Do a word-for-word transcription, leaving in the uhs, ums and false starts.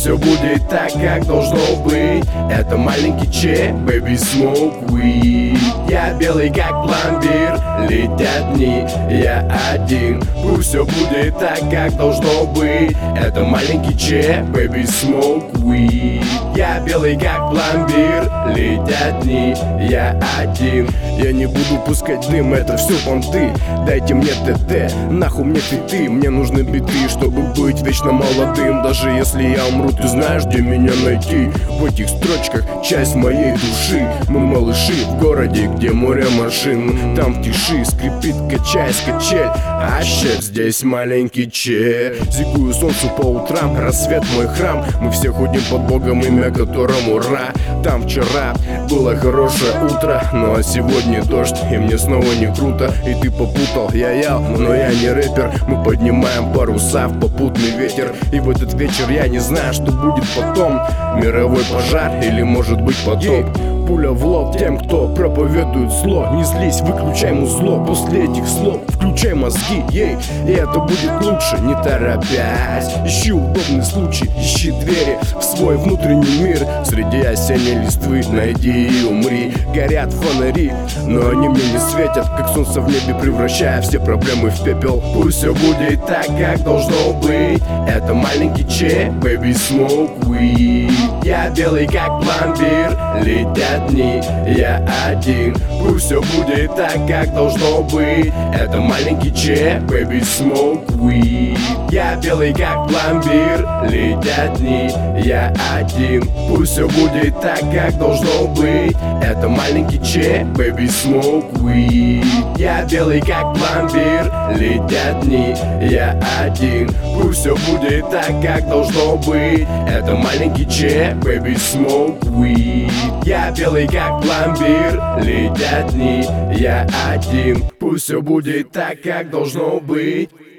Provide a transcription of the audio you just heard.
все будет так, как должно быть. Это маленький Че, baby smoke weed. Я белый как пломбир, летят дни, я один. Пусть все будет так, как должно быть. Это маленький Че, baby smoke weed. Я белый как пломбир, летят дни, я один. Я не буду пускать дым, это все понты. Дайте мне ТТ, нахуй мне фиты. Мне нужны биты, чтобы быть вечно молодым. Даже если я умру, ты знаешь, где меня найти. В этих строчках часть моей души. Мы малыши в городе, где море машин. Там в тиши скрипит, качаясь качель. А щет здесь маленький Че. Зигую солнцу по утрам, рассвет мой храм. Мы все ходим под Богом, имя которому Ра. Там вчера было хорошее утро, ну а сегодня дождь, и мне снова не круто. И ты попутал, я ял, но я не рэпер. Мы поднимаем паруса в попутный ветер. И в этот вечер я не знаю, что будет потом. Мировой пожар или может быть потоп. Пуля в лоб тем, кто проповедует зло. Не злись, выключай музло. После этих слов включай мозги, ей. И это будет лучше, не торопясь. Ищи удобный случай, ищи двери в свой внутренний мир. Среди осенней листвы найди и умри. Горят фонари, но они мне не светят, как солнце в небе, превращая все проблемы в пепел. Пусть все будет так, как должно быть. Это маленький Че, baby smoke weed. Я белый как пломбир, летят дни, я один. Пусть все будет так, как должно быть. Это маленький Че, baby smoke weed. Я белый как пломбир, летят дни, я один. Пусть все будет так, как должно быть. Это маленький Че, baby smoke weed. Я белый как пломбир, летят дни, я один. Пусть все будет так, как должно быть. Это маленький Че, baby smoke weed. Я белый как пломбир, летят дни, я один. Пусть все будет так, как должно быть.